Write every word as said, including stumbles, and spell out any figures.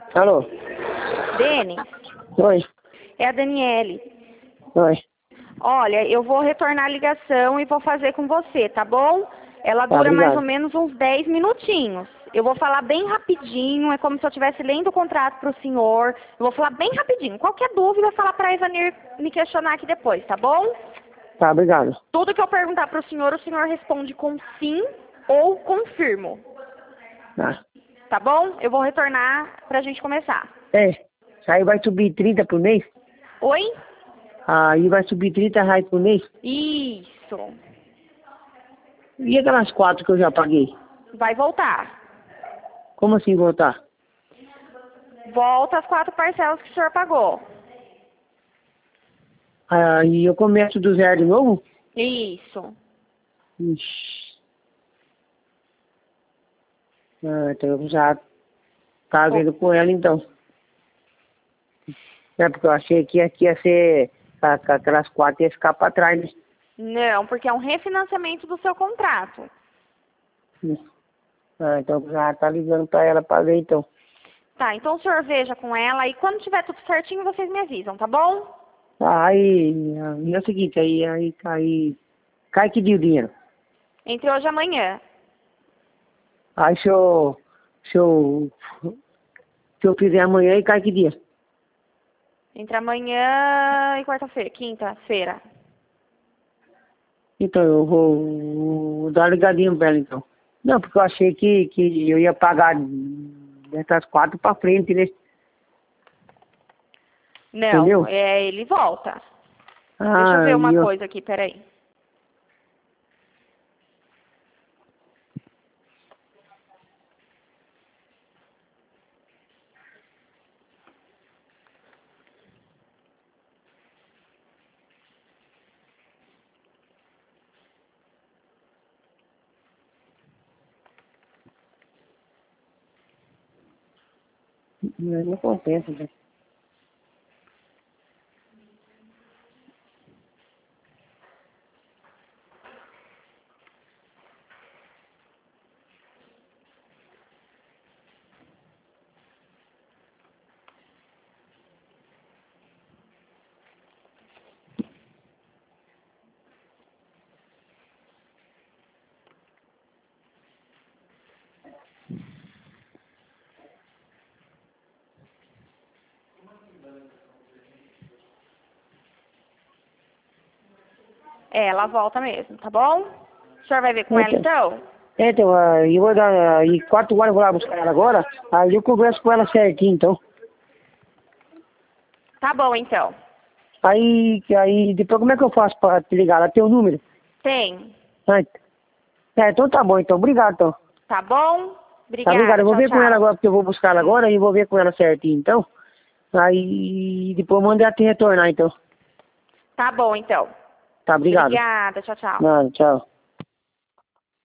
Alô? Denis, Oi. é a Daniele. Oi. Olha, eu vou retornar a ligação e vou fazer com você, tá bom? Ela Tá, dura mais obrigado. ou menos uns dez minutinhos. Eu vou falar bem rapidinho, é como se eu estivesse lendo o contrato para o senhor. Eu vou falar bem rapidinho. Qualquer dúvida, fala para a Ivanir me questionar aqui depois, tá bom? Tá, obrigado. Tudo que eu perguntar para o senhor, o senhor responde com sim ou confirmo. Tá. Tá bom? Eu vou retornar pra gente começar. É, aí vai subir trinta por mês? Oi? Aí vai subir trinta reais por mês? Isso. E aquelas quatro que eu já paguei? Vai voltar. Como assim voltar? Volta as quatro parcelas que o senhor pagou. Aí eu começo do zero de novo? Isso. Ixi. Ah, então eu já tá vendo com ela então. É porque eu achei que aqui ia ser a- a- aquelas quatro ia ficar pra trás, né? Não, porque é um refinanciamento do seu contrato. Ah, então já tá ligando pra ela pra ver então. Tá, então o senhor veja com ela e quando tiver tudo certinho vocês me avisam, tá bom? Ah, aí, aí é o seguinte, aí, aí, aí, cai que dia o dinheiro? Entre hoje e amanhã. Aí se eu, se eu, se eu fizer amanhã e cai que dia? Entre amanhã e quarta-feira, quinta-feira. Então eu vou, vou dar uma ligadinha pra ela então. Não, porque eu achei que, que eu ia pagar dessas quatro pra frente, né? Não, Entendeu? é, ele volta. Deixa eu Ah, ver e uma eu, coisa aqui, peraí. não compensa, né? É, ela volta mesmo, tá bom? O senhor vai ver com ela Então, então? então ah, eu vou dar, aí quatro horas eu vou lá buscar ela agora, aí eu converso com ela certinho então. Tá bom então. Aí, aí depois como é que eu faço pra te ligar? Ela tem o número? Tem. Ah, é, então tá bom, então. Obrigado, então. Tá bom? Tá, obrigado. Obrigada. Eu vou Tchau, ver com ela tchau. agora, porque eu vou buscar ela agora e vou ver com ela certinho, então. Aí depois manda ela te retornar, então. Tá bom então. Tá, obrigado. Obrigada. Tchau, tchau. Não, tchau.